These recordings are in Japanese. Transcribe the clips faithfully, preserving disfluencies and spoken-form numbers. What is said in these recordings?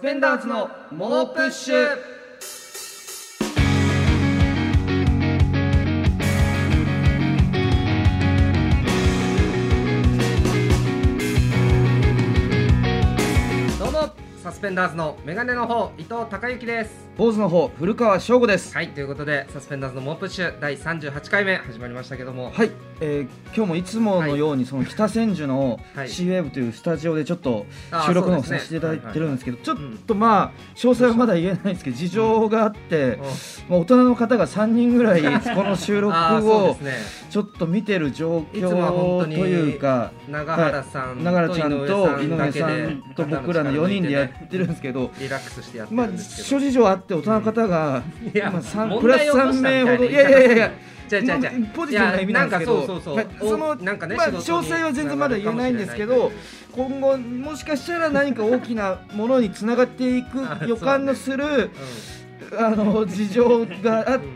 ペンダーズの猛プッシュ。どうもサスペンダーズのメガネの方伊藤孝之です。 坊主の方古川翔吾です。 はい、ということでサスペンダーズの猛プッシュだいさんじゅうはちかいめ始まりましたけども、 はい、えー、今日もいつものようにその北千住の シーウェーブ というスタジオでちょっと収録の方させていただいてるんですけど、ちょっとまあ詳細はまだ言えないんですけど、事情があって、まあ、大人の方がさんにんぐらいこの収録をちょっと見てる状況というか、 永原さん、 永原ちゃんと井上さんと僕らのよにんでやってるんですけど、 リラックスしてやってるんですけど、 諸事情あって大人の方がプラスさんめいほど、 いやいやいやいやじゃじゃじゃポジティブな意味なんですけど、 そうそうそう、 そのなんかね、 まあ詳細は全然まだ言えないんですけど、今後もしかしたら何か大きなものにつながっていく予感のするあの事情があって、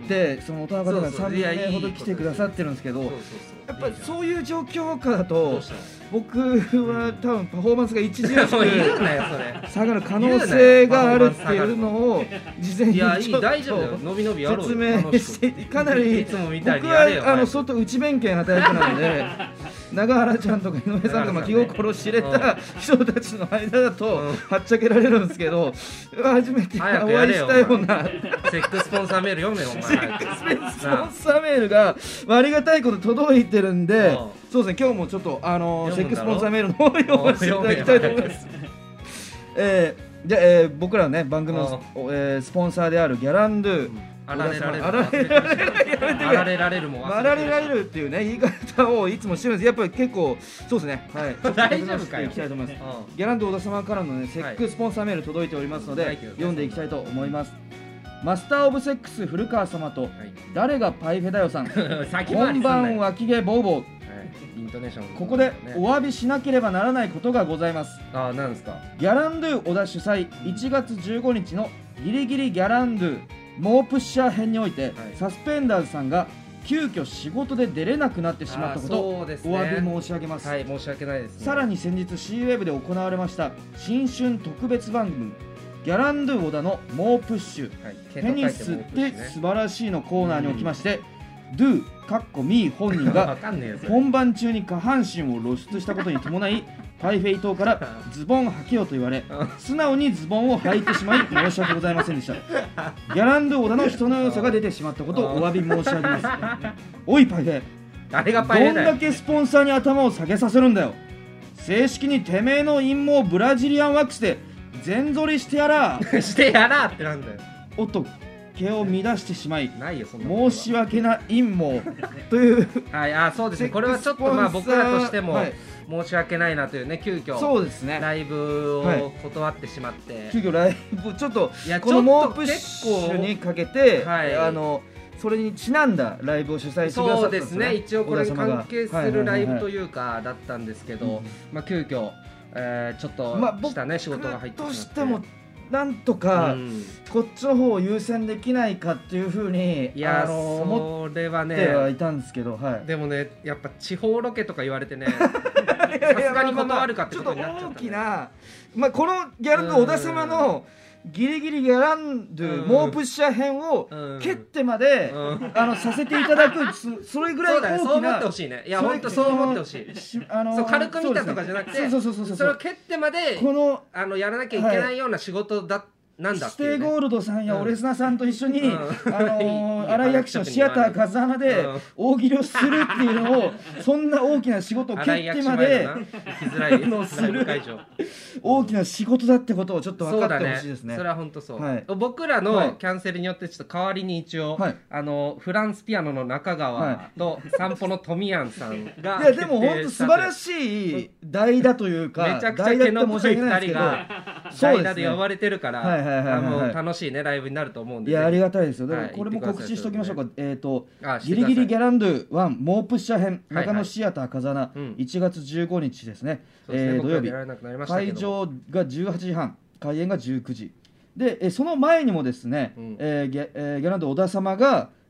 その大人の方がさんめいほど来てくださってるんですけど、やっぱりそういう状況下だと僕は多分パフォーマンスが著しく下がる可能性があるっていうのを事前にちょっと説明して、かなり僕はあの相当内弁慶なタイプなので、永原ちゃんとか井上さんとか気心知れた人たちの間だとはっちゃけられるんですけど、初めてお会いしたようなセックスポンサーメール読めよお前。 セックスポンサーメールがありがたいこと届いてるんで、そうですね、今日もちょっとあのセックスポンサーメールの方を読ませていただきたいと思います。えー、で、えー、僕らのね番組の、えー、スポンサーであるギャランドゥ、 あられられる、 あられられる、 あられられるもあられられるっていうね言い方をいつもしてるんです。やっぱり結構そうですね、はい、 大丈夫かよ。 いきたいと思います。ギャランドゥ小田様からのねセックスポンサーメール届いておりますので、はい、読んでいきたいと思います。マスターオブセックス古川様と、はい、誰がパイフェだよさんこんばん脇毛ボーボー、 イントネーション、 ここでお詫びしなければならないことがございます。 ああ、なんですか。 ギャランドゥ小田主催いちがつじゅうごにちのギリギリギャランドゥ猛プッシャー編において、はい、サスペンダーズさんが急遽仕事で出れなくなってしまったことをお詫び申し上げます。 はい、申し訳ないですね。 さらに先日 シーウェーブ で行われました新春特別番組ギャランドゥ小田の猛プッシュ、はい、ペニスって素晴らしいのコーナーにおきまして、ドゥかっこミー本人が本番中に下半身を露出したことに伴いパイフェイ島からズボン履けよと言われ、素直にズボンを履いてしまい申し訳ございませんでした。ギャランドゥ小田の人の良さが出てしまったことをお詫び申し上げます。おいパイフェイ、 誰がパイフェイだよ。 どんだけスポンサーに頭を下げさせるんだよ。正式にてめえの陰謀ブラジリアンワックスで全剃りしてやらしてやらってなんだよ。 おっと毛を乱してしまいないよ、そんな申し訳な陰謀というはい、あ、そうですね、これはちょっとまあ僕らとしても申し訳ないなというね、急遽そうですねライブを断ってしまって、はい、 急遽ライブちょっとこの猛プッシュにかけて、はい、あのそれにちなんだライブを主催してくださったんですね。 そうですね、一応これに関係するライブというかだったんですけど、まあ急遽、えー、ちょっとしたね、仕事が入ってしまって、としてもなんとかこっちの方を優先できないかっていうふうに、 いや、 あのー、 思ってはいたんですけど、はい、 でもね、やっぱ地方ロケとか言われてねさすがに断るかってことになっちゃった、ね、 ちょっと大きな、まあ、このギャランドゥ小田様のギリギリギャランドゥ猛プッシャー編を蹴ってまで、うん、あのさせていただく、それぐらい大きな、 そう思ってほしいね。いや本当そう思ってほしい。あのー、そう軽く見たとかじゃなくて、それを蹴ってまでこのあのやらなきゃいけないような仕事だ、はい、なんだっていうね、 ステイゴールドさんやオレスナさんと一緒に、うん、あのー、新井役所シアター風穴で大喜利をするっていうのを、そんな大きな仕事を蹴ってまでのする大きな仕事だってことをちょっと分かってほしいですね。 それは本当そう、はい、僕らのキャンセルによってちょっと代わりに一応、はい、あのフランスピアノの中川と散歩の富山さんが、 いやでも本当素晴らしい代打というか、 めちゃくちゃ毛の濃いふたりが代打で呼ばれてるから、はいはいはい、楽しいねライブになると思うんで、 いやありがたいですよ。だからこれも告知しておきましょうか。えっとギリギリギャランドゥワン猛プッシャー編、中野シアター風穴、いちがつじゅうごにちですね、土曜日、会場がじゅうはちじはん、開演がじゅうくじで、その前にもですね、ギャランドゥ小田様が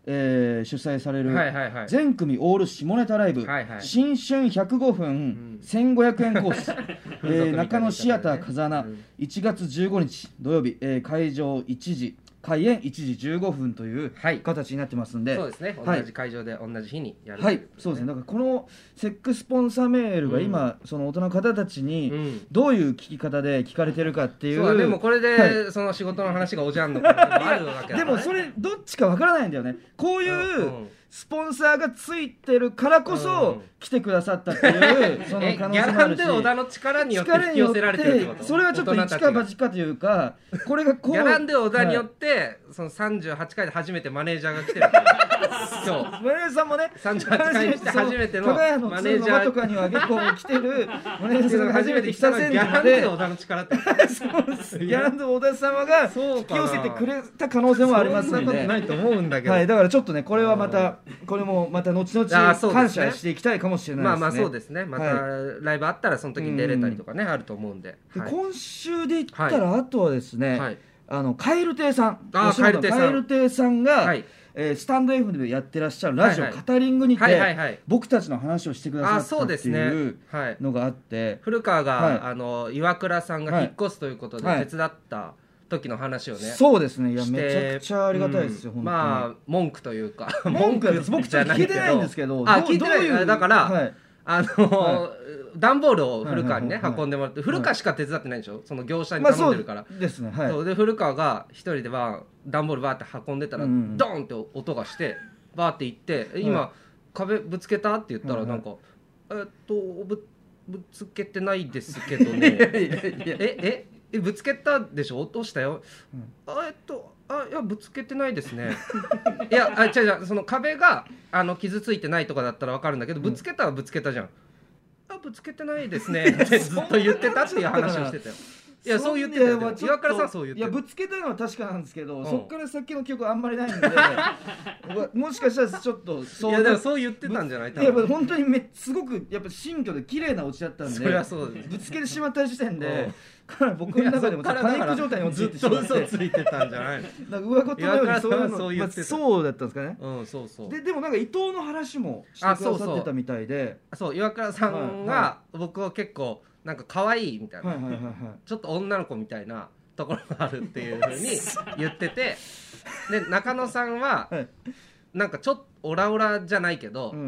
えー、主催される全組オール下ネタライブ、はいはい、新春ひゃくごふん、うん、せんごひゃくえんコース、えー、中野シアター風穴、うん、いちがつじゅうごにち土曜日、えー、会場いちじ開演いちじじゅうごふんという形になってますんで、 はい、そうですね、 はい、 同じ会場で同じ日にやる、 はい、そうですね。だからこのセックスポンサーメールが今、うん、その大人の方たちにどういう聞き方で聞かれてるかっていう、うん、 そうでもこれで、はい、その仕事の話がおじゃんのかもあるわけだ、ね、 でもそれどっちかわからないんだよね。こういうスポンサーがついてるからこそ来てくださったっていうその可能性もあるし、 ギャランドゥ小田の力によって引き寄せられてるってこと。 それはちょっと一か八かというか、これがこうギャランドゥ小田によって、はい、そのさんじゅうはちかいで初めてマネージャーが来てる今日マネージャーさんもねさんじゅうはちかいにして初めてのマネージャーとかには結構来てるマネージャーが初めて来たせいで、 ギャランドゥ小田の力ってそうです。ギャランドゥ小田様が引き寄せてくれた可能性もありますので、 そんなことないと思うんだけど、 はい、だからちょっとねこれはまたこれもまた後々感謝していきたいかもしれないですね。 まあまあそうですね。またライブあったらその時に出れたりとかね、あると思うんで。 で今週で言ったらあとはですね、あのカエル亭さん、あカエル亭さん、カエル亭さんがえスタンド エフエム でやってらっしゃるラジオカタリングにて僕たちの話をしてくださったっていうのがあって、 古川があの岩倉さんが引っ越すということで手伝った時の話をね、 そうですね、いやめちゃくちゃありがたいですよ、うん、本当に。 まあ文句というか文句僕ちょっと聞いてないんですけど、 あ聞いてない、だから、はい、あの、はい、段ボールを古川にね、はいはいはい、運んでもらって、古川しか手伝ってないんでしょ、その業者に頼んでるから、 まあ、そうですね、はい、 そうで古川が一人では段ボールバーって運んでたら、うん、ドーンって音がしてバーって行って今、はい、壁ぶつけたって言ったらなんか、はいはい、えっとぶぶつけてないですけどねえええぶつけたでしょ、落としたよ、うん、あえっとあいやぶつけてないですねいやあ違う違う、その壁があの傷ついてないとかだったら分かるんだけど、ぶつけたはぶつけたじゃん、あぶつけてないですねってずっと言ってたっていう話をしてたよいやそう言ってたよ、岩倉さんそう言ってた。 いやぶつけたのは確かなんですけど、うん、そっから先の記憶あんまりないんでもしかしたらちょっとそういやでもそう言ってたんじゃない。 いや本当にめすごくやっぱ新居で綺麗なお家だったんで、 そりゃそうです、 ぶつけてしまった時点で僕の中でもパニック状態に陥ってしまって、 ずっと嘘ついてたんじゃないなんか上事のようにそういうのそう言ってた、 そうだったんですかね。 うんそうそう。 ででもなんか伊藤の話もしてくださってたみたいで、 そうそう岩倉さんが僕を結構なんか可愛いみたいな、はいはいはいはい、ちょっと女の子みたいなところがあるっていう風に言っててで中野さんは、はい、なんかちょっとオラオラじゃないけど、うんうんうん、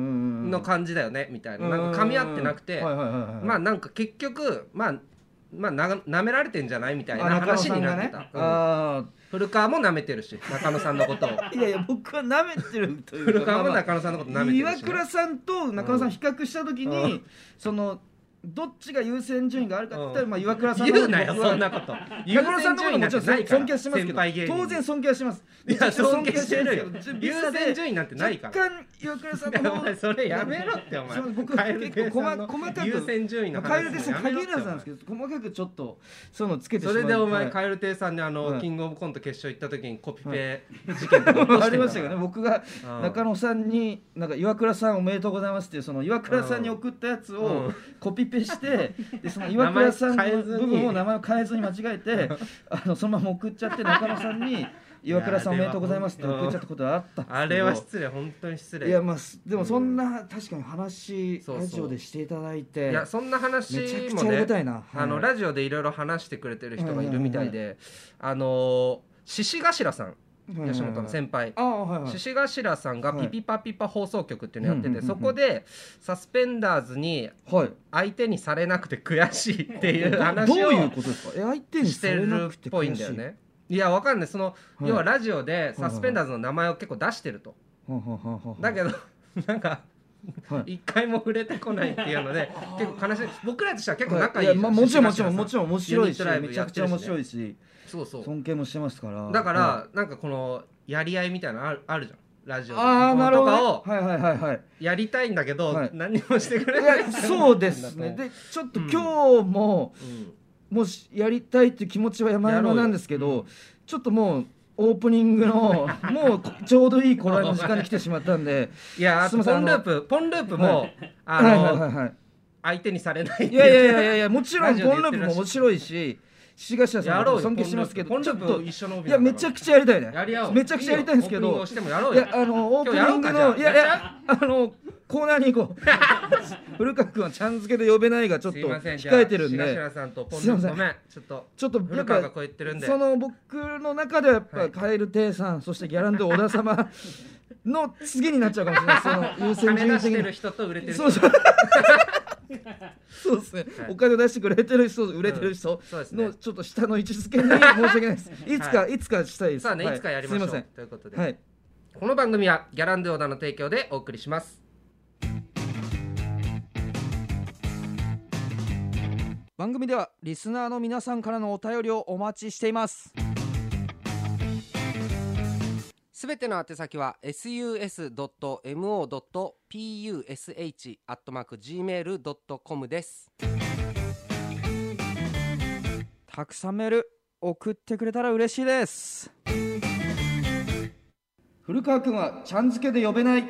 の感じだよねみたいな、なんか噛み合ってなくて、まあなんか結局まあまあな舐められてんじゃないみたいな話になってた、ね、うん、あ古川も舐めてるし中野さんのことをいやいや僕は舐めてるというか古川も中野さんのこと舐めてるし、ね、 岩倉さんと中野さん比較した時に、うん、そのどっちが優先順位があるかって言ったら、まあ岩倉さんの言うなよそんなこと岩倉さんのこともちろん尊敬してますけど、当然尊敬はします。 いや尊敬してるよ。優先順位なんてないから。 若干岩倉さんの方それやめろってお前。 僕結構細かく優先順位の話。カエル亭さん限らずなんですけど、細かくちょっとそういうのつけてしまう。 それでお前カエル亭さんにあのキングオブコント決勝行った時にコピペ事件とかありましたよね。僕が中野さんになんか岩倉さんおめでとうございますっていうその岩倉さんに送ったやつをコピペしてでその岩倉さんの部分を名前を変えずに間違えてあのそのまま送っちゃって中野さんに岩倉さんおめでとうございますって送っちゃったことがあったんですけど、 あれは失礼、本当に失礼。 いやまあでもそんな、うん、確かに話ラジオでしていただいて、 いやそんな話もね、めちゃくちゃありがたいな、はい、あのラジオでいろいろ話してくれてる人がいるみたいで、はいはいはい、あの獅子頭さん吉本の先輩、獅子頭さんがピピパピパ放送局っていうのやってて、そこでサスペンダーズに相手にされなくて悔しいっていう話をしてるっぽいんだよね。いやわかんない、その要はラジオでサスペンダーズの名前を結構出してると、だけどなんか一回も触れてこないっていうので結構悲しい。僕らとしては結構仲いいじゃん。 もちろんもちろんもちろん面白いしめちゃくちゃ面白いし、そうそう尊敬もしてますから、 だから、はい、なんかこのやり合いみたいなのある、あるじゃんラジオとかをやりたいんだけど、はい、何もしてくれない。 そうですね。でちょっと今日も、うん、もしやりたいっていう気持ちは山々なんですけど、うん、ちょっともうオープニングのもうちょうどいい頃合いの時間に来てしまったんでいやポンループポンループも、はい、あの、はいはいはいはい、相手にされないっていう。 いやいやいやいやもちろんポンループも面白いし、 獅子頭さんの尊敬しますけど、 ちょっと一緒の帯いやめちゃくちゃやりたいね。 やり合おう。 めちゃくちゃやりたいんですけど、 いやあのオープニングのいやいやあのコーナーに行こう。古川君はちゃん付けで呼べないがちょっと控えてるんで、 獅子頭さんとポンルごめんちょっとちょっと古川がこう言ってるんで、 その僕の中ではやっぱ蛙亭さん、そしてギャランドゥ小田様の次になっちゃうかもしれない。その優先順位的に金出してる人と売れてる人。 そうそうそうですね、はい、お金を出してくれてる人、売れてる人のちょっと下の位置づけに申し訳ないです。いつか、はい、いつかしたいです。 さあね、はい、いつかやりましょう。 すいません。 ということで、 はい、 この番組はギャランドゥ小田の提供でお送りします。 番組ではリスナーの皆さんからのお便りをお待ちしています。 すべての宛先は エスユーエスドットエムオードットピーユーエスエイチ アットマーク ジーメールドットコム です。 たくさんメール送ってくれたら嬉しいです。古川君はちゃん付けで呼べない。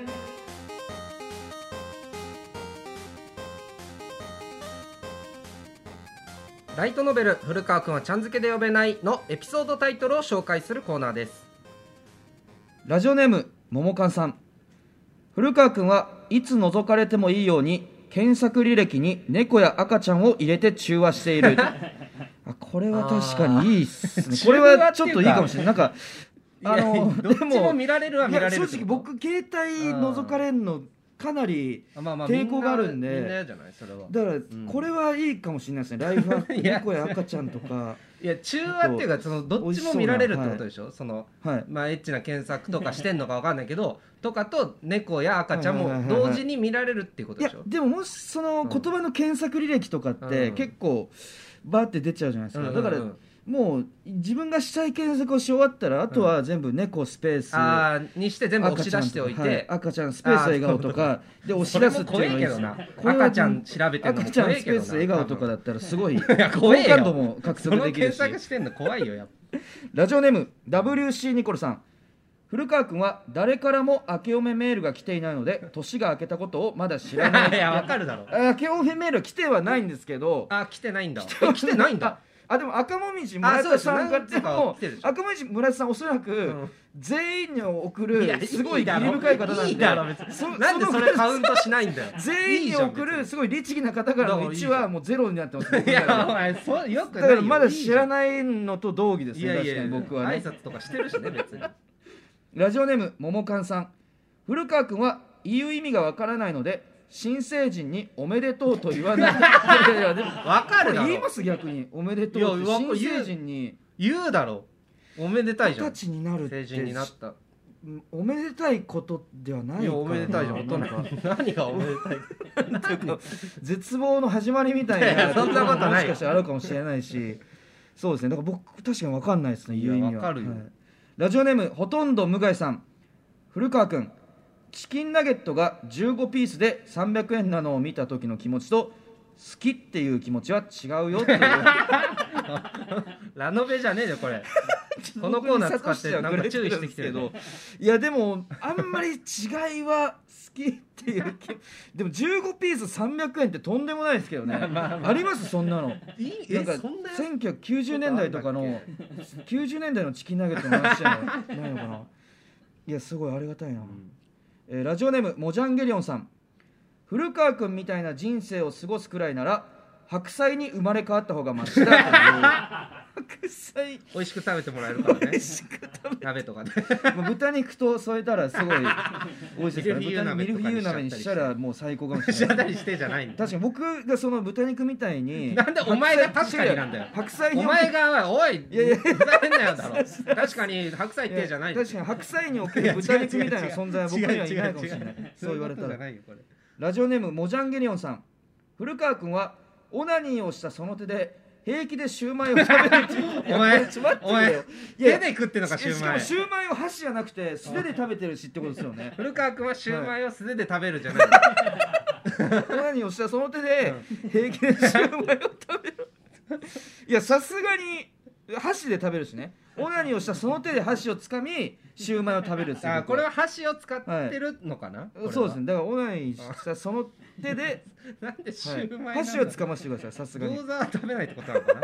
ライトノベル古川君はちゃん付けで呼べないのエピソードタイトルを紹介するコーナーです。 ラジオネームももかんさん。古川君はいつ覗かれてもいいように検索履歴に猫や赤ちゃんを入れて中和している。あ、これは確かにいいっすね。これはちょっといいかもしれない。なんかあのどっちも見られるは見られる。 正直僕携帯覗かれるのかなり抵抗があるんで、だからこれはいいかもしれないですね。ライフハック猫や赤ちゃんとか。 いや中和っていうかそのどっちも見られるってことでしょ。はい、その、はい、まあエッチな検索とかしてんのかわかんないけどとかと猫や赤ちゃんも同時に見られるっていうことでしょ。 いやでももしその言葉の検索履歴とかって結構バーって出ちゃうじゃないですか。だからもう自分がしたい検索をし終わったらあとは全部猫スペース、 うん、あにして全部押し出しておいて、はい、 赤ちゃんスペース笑顔とかで押し出すっていうのがいいですな。赤ちゃん調べてるのも怖いけどな。 赤ちゃんスペース笑顔とかだったらすごい好感度も獲得できるし。 その検索してんの怖いよやっぱ。 ラジオネーム ダブリューシー ニコルさん。古川君は誰からも明けおめメールが来ていないので年が明けたことをまだ知らない。 いやわかるだろ。 明けおめメールは来てはないんですけど。 あ来てないんだ。来てないんだ。 あでも赤もみじ村田さんがでも赤もみじ村田さんおそらく全員に送るすごい義理深い方なんで、なんでそれカウントしないんだよ。 全員に送るすごい律儀な方からのいちはもうゼロになってます。 いやお前そうよくないよ。 だからまだ知らないのと同義ですね。確かに僕はね挨拶とかしてるしね別に。 ラジオネームももかんさん。古川君は言う意味がわからないので新成人におめでとうと言わない。いやいやでも分かるだろ。 言います逆におめでとうって新成人に言うだろう。おめでたいじゃん。 二十歳になるって成人になった。 おめでたいことではないか。いやおめでたいじゃん。大人何がおめでたいか。 絶望の始まりみたいな。 そんなことない。 もしかしたらあるかもしれないし。そうですね。だから僕確かに分かんないですね。言う意味は。 分かるよ。 ラジオネームほとんど無害さん。古川君。チキンナゲットがじゅうごピースでさんびゃくえんなのを見た時の気持ちと好きっていう気持ちは違うよっていう。 ラノベじゃねえよこれ。このコーナー使ってなんか注意してきてるけど。 いやでもあんまり違いは好きっていうでもじゅうごピースさんびゃくえんってとんでもないですけどね。まあまあ、ありますそんなの。なんかせんきゅうひゃくきゅうじゅうねんだいとかのきゅうじゅうねんだいのチキンナゲットの話じゃないのかな。いやすごいありがたいな。うんえー、ラジオネームモジャンゲリオンさん。古川君みたいな人生を過ごすくらいなら白菜に生まれ変わった方がマシだという。白菜美味しく食べてもらえるからね。美味しく食べ鍋とかで豚肉と添えたらすごい美味しいですから。ミルフィーユ鍋にしたらもう最高かもしれない。 しちゃったりしてじゃないんだ。 確かに僕がその豚肉みたいになんでお前が確かになんだよ。白菜お前がおいいやいやふざけんなよだろ。確かに白菜ってじゃない。 確かに白菜における豚肉みたいな存在は僕にはいないかもしれない。そう言われたら。ラジオネームモジャンゲリオンさん。古川君はオナニーをしたその手で平気でシューマイを食べるっていう。 お前お前手で食ってんのかシューマイ。しかもシューマイを箸じゃなくて素手で食べてるしってことですよね。 古川君はシューマイを素手で食べるじゃない。 オナニーをしたその手で平気でシューマイを食べる。いやさすがに箸で食べるしね。オナニーをしたその手で箸をつかみシューマイを食べる。 あこれは箸を使ってるのかな、はい、 そうですね。だからオナニーしたその手でなんでシューマイ、 はい、箸をつかましてください。さすがに餃子は食べないってことなのかな。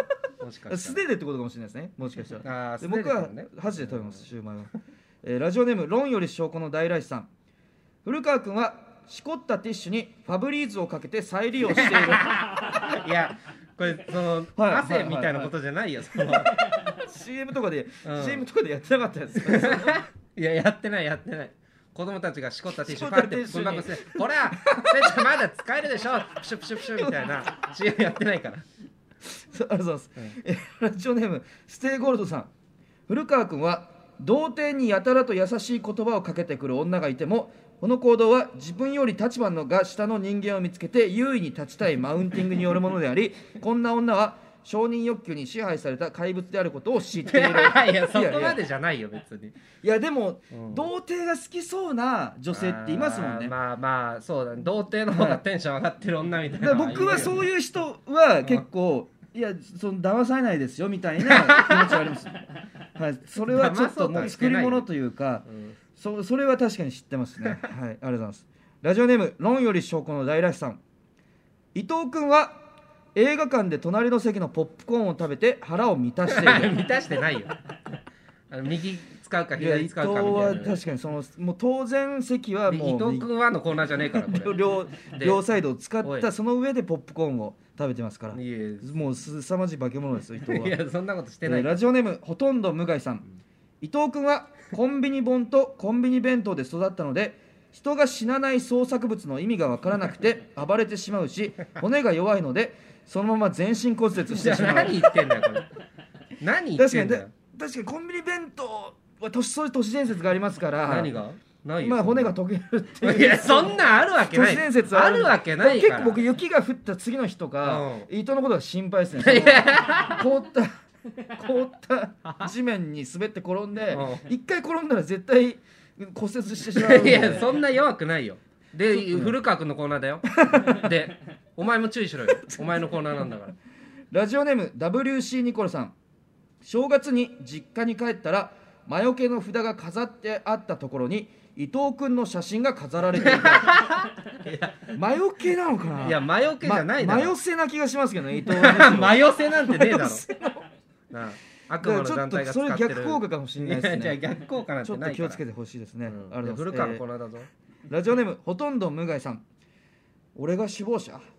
素手でってことかもしれないですね、もしかしたら。 あで僕は箸で食べます、シューマイは。えー、ラジオネーム論より証拠の大来さん。古川君はしこったティッシュにファブリーズをかけて再利用している。 いやこれその、はい、汗みたいなことじゃないよ、そのシーエム とかで、うん、シーエム とかでやってなかったやつ。 いややってないやってない。子供たちがしこったティッシュパってぶん箱して「ほら船長まだ使えるでしょプシュプシュプシュ」みたいな シーエム やってないから。 ありがとうございます、うんえラジオネームステイゴールドさん。古川君は童貞にやたらと優しい言葉をかけてくる女がいても、この行動は自分より立場のが下の人間を見つけて優位に立ちたいマウンティングによるものであり、こんな女は承認欲求に支配された怪物であることを知っている。 いやそこまでじゃないよ別に。 いやでも、うん、童貞が好きそうな女性っていますもんね。 まあまあそうだね、童貞の方がテンション上がってる女みたいな、 はい、僕はそういう人は結構、うん、いやその騙されないですよみたいな気持ちがあります、はい、それはちょっともう作り物というか、うん、そ, それは確かに知ってますね。はい、ありがとうございます。ラジオネーム論より証拠の大らしさん。伊藤君は映画館で隣の席のポップコーンを食べて腹を満たしている。 満たしてないよ。あの右使うか左使うかみたいな。 伊藤は確かにそのもう当然席はもう伊藤君はのコーナーじゃねえからこれ。 両, 両サイドを使ったその上でポップコーンを食べてますから。もうすさまじい化け物ですよ伊藤は。 いやそんなことしてない。 ラジオネームほとんど無害さん。伊藤君はコンビニ本とコンビニ弁当で育ったので、人が死なない創作物の意味が分からなくて暴れてしまうし、骨が弱いのでそのまま全身骨折してしまう。 何言ってんだよこれ。何言ってんだよ。 確かにコンビニ弁当は都市そういう都市伝説がありますから。 何がないよ。 まあ骨が溶けるっていう。 いやそんなんあるわけない。 都市伝説あるわけないから。 結構僕雪が降った次の日とか、うん、伊藤のことが心配ですね。凍った凍った地面に滑って転んで、うん、一回転んだら絶対骨折してしまう。 いやそんな弱くないよ。で古川君のコーナーだよ。でお前も注意しろよ。お前のコーナーなんだから。 ラジオネーム ダブリューシー ニコルさん。正月に実家に帰ったら魔除けの札が飾ってあったところに伊藤君の写真が飾られていた。魔除けなのかな。 いや魔除けじゃないだろ。 魔寄せな気がしますけどね伊藤。 魔寄せなんてねえだろ。なあ悪魔の団体が使ってる。 それ逆効果かもしれないですね。 いやじゃあ逆効果なんてないから。 ちょっと気をつけてほしいですね。 うん、あれ古川のコーナーだぞ。 ラジオネームほとんど無害さん。俺が首謀者。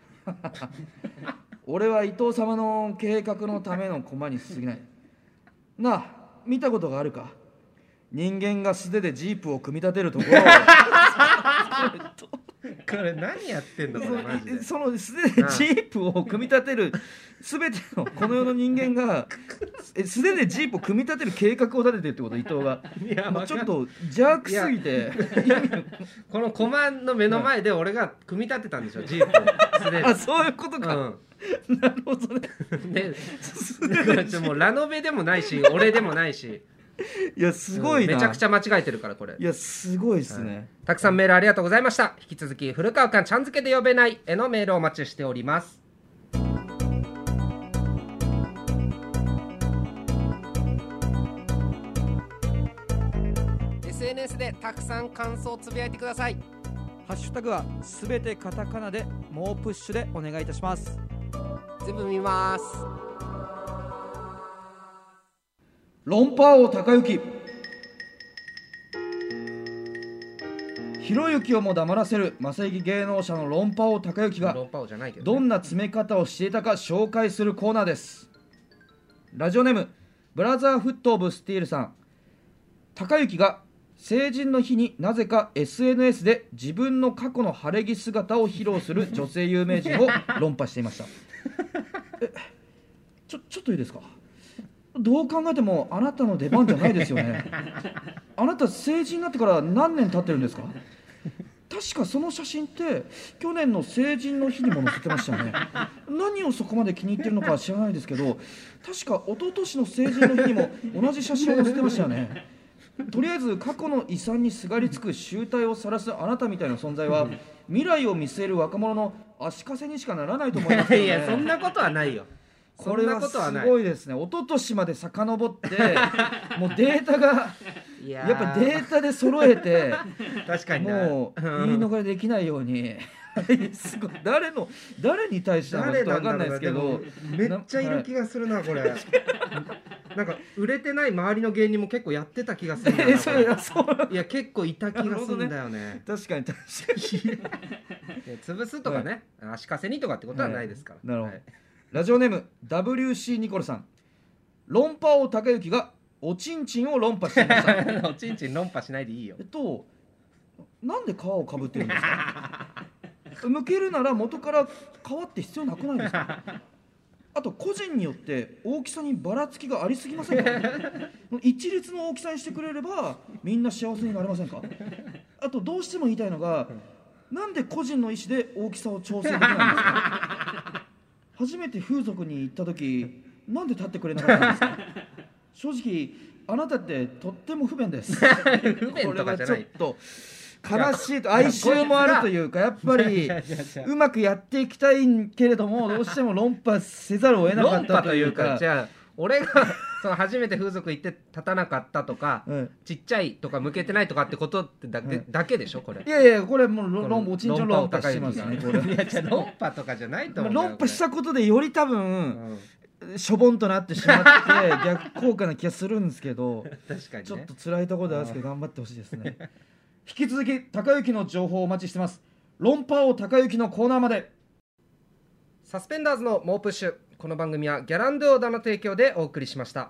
俺は伊藤様の計画のための駒に過ぎない。なあ見たことがあるか。人間が素手でジープを組み立てるところを。 これ何やってんのこれマジで。 その素手でジープを組み立てる全てのこの世の人間が素手でジープを組み立てる計画を立ててるってこと伊藤が。いやもうちょっと邪悪すぎて。 この駒の目の前で俺が組み立てたんでしょジープを素手で。 あそういうことか。うんなるほどね。 でもうラノベでもないし俺でもないし。 いやすごいな、 うん、めちゃくちゃ間違えてるからこれ。 いやすごいですね、はい、 たくさんメールありがとうございました。引き続き古川君ちゃん付けで呼べないへのメールをお待ちしております。エスエヌエス でたくさん感想をつぶやいてください。 ハッシュタグはすべてカタカナで猛プッシュでお願いいたします。 全部見ます。 論破王高之。ひろゆきをも黙らせる正義芸能者の論破王高之がどんな詰め方をしていたか紹介するコーナーです。ラジオネームブラザーフットオブスティールさん。高之が成人の日になぜか エスエヌエス で自分の過去の晴れ着姿を披露する女性有名人を論破していました。えちょ、ちょっといいですか。どう考えてもあなたの出番じゃないですよね。あなた成人になってから何年経ってるんですか。確かその写真って去年の成人の日にも載せてましたよね。何をそこまで気に入ってるのかは知らないですけど、確か一昨年の成人の日にも同じ写真を載せてましたよね。とりあえず過去の遺産にすがりつく集大を晒すあなたみたいな存在は未来を見据える若者の足かせにしかならないと思いますよね。 いやそんなことはないよ。 これはすごいですね。一昨年まで遡ってもうデータがやっぱデータで揃えて確かにもう言い逃れできないようにすごい誰の誰に対してなのか分かんないですけど、 めっちゃいる気がするなこれ。なんか売れてない周りの芸人も結構やってた気がするんだよな。 そういやそういや結構いた気がするんだよね。 確かに確かに。 潰すとかね、足かせにとかってことはないですから。 なるほど。ラジオネーム ダブリューシー ニコルさん。論破王高之がおちんちんを論破していました。 おちんちん論破しないでいいよ。 えっとなんで皮をかぶってるんですか。剥けるなら元から皮って必要なくないですか。あと個人によって大きさにばらつきがありすぎませんか。一律の大きさにしてくれればみんな幸せになれませんか。あとどうしても言いたいのが、なんで個人の意思で大きさを調整できないんですか。初めて風俗に行った時なんで立ってくれなかったんですか。正直あなたってとっても不便です。 不便とかじゃない。 これはちょっと悲しいと哀愁もあるというか、やっぱりうまくやっていきたいけれどもどうしても論破せざるを得なかったというか。 じゃあ俺がその初めて風俗行って立たなかったとか、うん、ちっちゃいとか向けてないとかってことってだけ、うん、だけでしょこれ。 いやいやこれもう論破おちんちん論破してますね。これいやじゃ論破とかじゃないと思う。 論破したことでより多分、うん、しょぼんとなってしまって逆効果な気がするんですけど確かに、ね、 ちょっと辛いところであるんですけど頑張ってほしいですね。引き続き高之の情報をお待ちしてます。論破王高之のコーナーまで。 サスペンダーズの猛プッシュ。この番組はギャランドゥオーダの提供でお送りしました。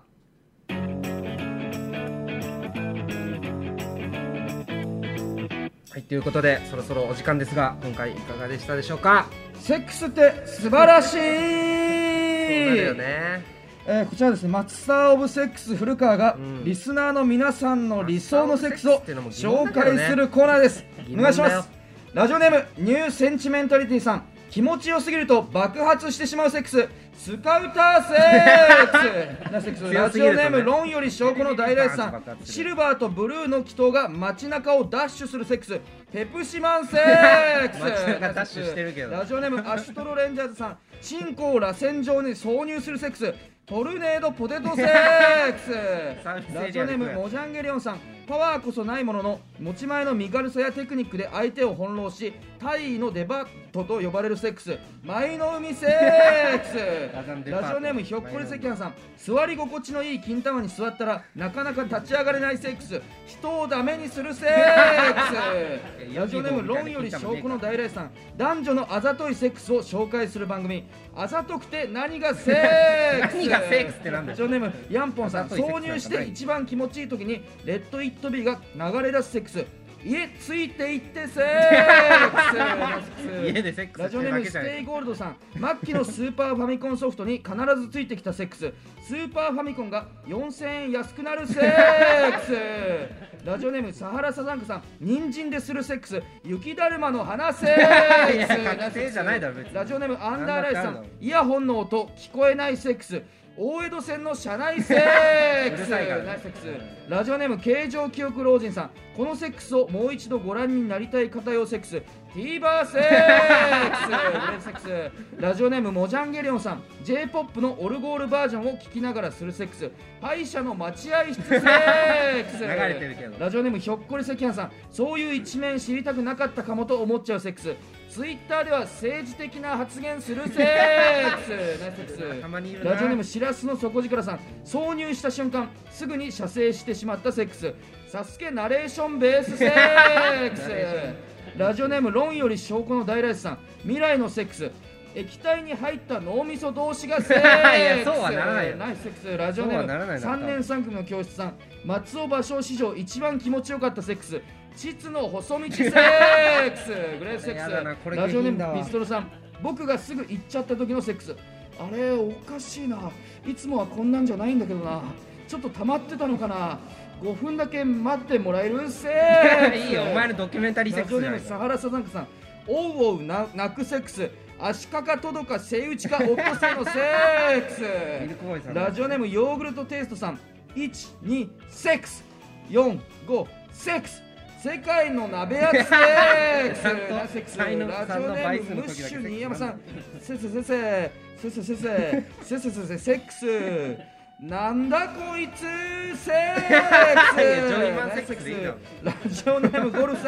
はい、ということでそろそろお時間ですが、今回いかがでしたでしょうか。 セックスって素晴らしい。そうなるよね。 えー、こちらですね、マスターオブセックス古川が、うん、リスナーの皆さんの理想のセックスを紹介するコーナーです。お願いします。ラジオネームニューセンチメンタリティさん。気持ちよすぎると爆発してしまうセックス、スカウターセックスなセックス。ラジオネームロンより証拠の大来さん。シルバーとブルーの祈祷が街中をダッシュするセックス、ペプシマンセックス。 街中ダッシュしてるけど。 ラジオネームアストロレンジャーズさん。チンコを螺旋状に挿入するセックス、トルネードポテトセックス。ラジオネームモジャンゲリオンさん。パワーこそないものの持ち前の身軽さやテクニックで相手を翻弄し、大尉のデバットと呼ばれるセックス、舞の海セックス。ラジオネームひょっこり赤飯さん。座り心地のいい金玉に座ったらなかなか立ち上がれないセックス、人をダメにするセックス。ラジオネームロンより証拠の大来さん。男女のあざといセックスを紹介する番組、あざとくて何がセックス。 何がセックスってなんだよ。 ラジオネームヤンポンさん。挿入して一番気持ちいい時にレッドイットビーが流れ出すセックス、家ついていってセックス。 家でセックス。 ラジオネームステイゴールドさん。末期のスーパーファミコンソフトに必ずついてきたセックス、スーパーファミコンがよんせんえん安くなるセックス。ラジオネームサハラサザンクさん。人参でするセックス、雪だるまの花セックス。ラジオネームアンダーライスさん。イヤホンの音聞こえないセックス、大江戸線の車内セックス。ラジオネーム形状記憶老人さん。このセックスをもう一度ご覧になりたい方用セックス、ティーバーセックス。セックス。ラジオネームモジャンゲリオンさん。 ジェイポップ のオルゴールバージョンを聴きながらするセックス、歯医者の待合室セックス。 流れてるけど。 ラジオネームひょっこり赤飯さん。そういう一面知りたくなかったかもと思っちゃうセックス、ツイッターでは政治的な発言するセックス。ナイスセックス。ラジオネームしらすの底力さん。挿入した瞬間すぐに射精してしまったセックス、サスケナレーションベースセックス。ラジオネームロンより証拠の大来さん。未来のセックス、液体に入った脳みそ同士がセックス。いやそうはならないよ。ナイスセックス。ラジオネームさんねんさん組の教室さん。松尾芭蕉史上一番気持ちよかったセックス、膣の細道セックス。グレートセックス。ラジオネームピストルさん。僕がすぐ行っちゃった時のセックス、あれおかしいな、いつもはこんなんじゃないんだけどな、ちょっと溜まってたのかな、ごふんだけ待ってもらえるセックス。 いいよお前のドキュメンタリーセックス。 ラジオネームサハラサザンクさん。おうおうな泣くセックス、足かかとどかセイウチか落とせのセックス。ラジオネームヨーグルトテイストさん。いち、に、セックス、よん、ご、セックス、世界の鍋焼きセックス。ラジオネームムッシュ新山さん。せせせせせせせせせせせせセックス、なんだこいつセックス。ラジオネームゴルフさん。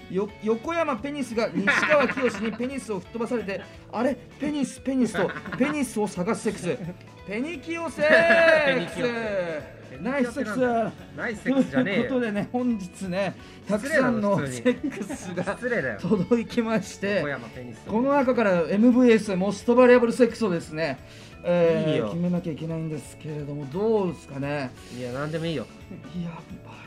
よ横山ペニスが西川きよしにペニスを吹っ飛ばされてあれペニスペニスとペニスを探すセックスペニキオセックスナイスセックスナイスセックスじゃねえよ。 ということでね本日ねたくさんのセックスが届きましてこの中から エムブイエス モストバリアブルセックスをですねえー、いいよ決めなきゃいけないんですけれどもどうですかね。 いやなんでもいいよ。 いや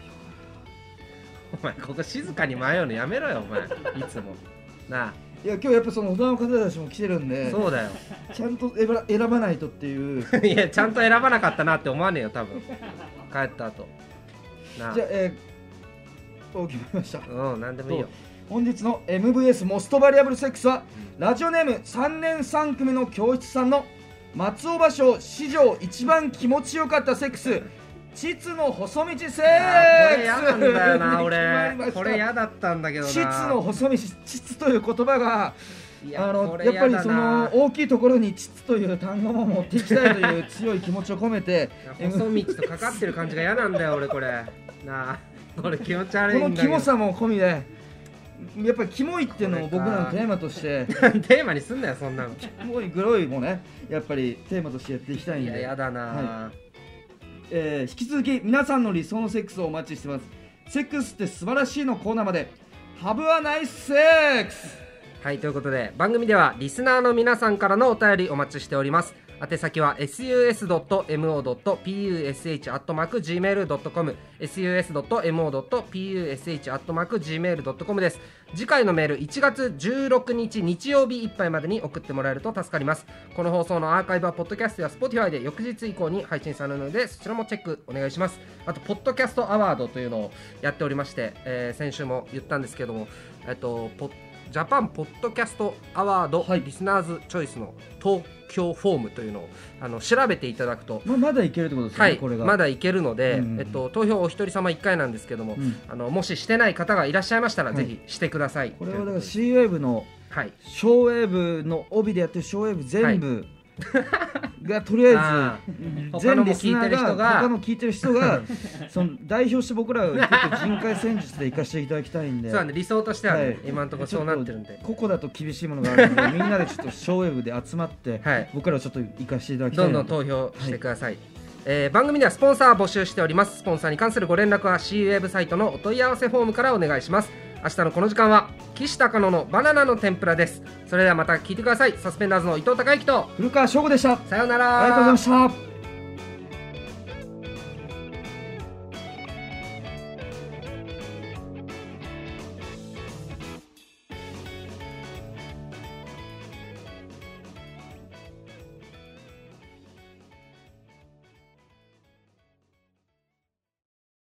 お前ここ静かに迷うのやめろよお前いつもなあ。 いや今日やっぱその大人の方たちも来てるんでそうだよちゃんと選ば、選ばないとっていういやちゃんと選ばなかったなって思わねえよ多分帰った後なあ。 じゃあえー、お決まりました。 うんなんでもいいよ。 本日の エムブイエス モストバリアブルセックスは、うん、ラジオネームさんねんさん組の教室さんの松尾芭蕉史上一番気持ちよかったセックス膣の細道セックス。これ嫌なんだよな俺これ嫌だったんだけどな。 膣の細道膣という言葉があのやっぱりその大きいところに膣という単語も持っていきたいという強い気持ちを込めて細道とかかってる感じが嫌なんだよ俺これなあ。これ気持ち悪いんだけどこのキモさも込みでやっぱりキモいっていうのを僕らのテーマとしてテーマにすんなよそんなの。 キモいグロいもねやっぱりテーマとしてやっていきたいんで。 いややだな、 はいえー、引き続き皆さんの理想のセックスをお待ちしてます。セックスって素晴らしいのコーナーまでハブはナイスセックス。 はいということで番組ではリスナーの皆さんからのお便りお待ちしております。宛先は エスユーエスドットエムオードットピーユーエスエイチアットマークジーメールドットコム エスユーエスドットエムオードットピーユーエスエイチアットマークジーメールドットコム です。次回のメールいちがつじゅうろくにち日曜日いっぱいまでに送ってもらえると助かります。この放送のアーカイブはポッドキャストや Spotify で翌日以降に配信されるのでそちらもチェックお願いします。あとポッドキャストアワードというのをやっておりまして、えー、先週も言ったんですけども、えっとポッジャパンポッドキャストアワード、はい、リスナーズチョイスの投票フォームというのをあの調べていただくと、 まあ、まだいけるってことですね、 はい、 これがまだいけるので、うんうんえっと、投票お一人様いっかいなんですけども、うん、あのもししてない方がいらっしゃいましたら、はい、ぜひしてください。 これはだから C ウェーブの、はい、ショーウェーブの帯でやってるショーウェーブ全部、はいがとりあえず全リスナーが他の聞いてる人がその代表して僕らが人海戦術で生かしていただきたいんでそうなんで理想としては、ねはい、今のところそうなってるんでここだと厳しいものがあるのでみんなでちょっとショーウェブで集まって、はい、僕らをちょっと生かしていただきたいどんどん投票してください、はいえー、番組ではスポンサー募集しております。スポンサーに関するご連絡は C ウェブサイトのお問い合わせフォームからお願いします。明日のこの時間は岸高野のバナナの天ぷらです。それではまた聞いてください。サスペンダーズの伊藤孝之と古川翔吾でした。 さようなら。 ありがとうございました。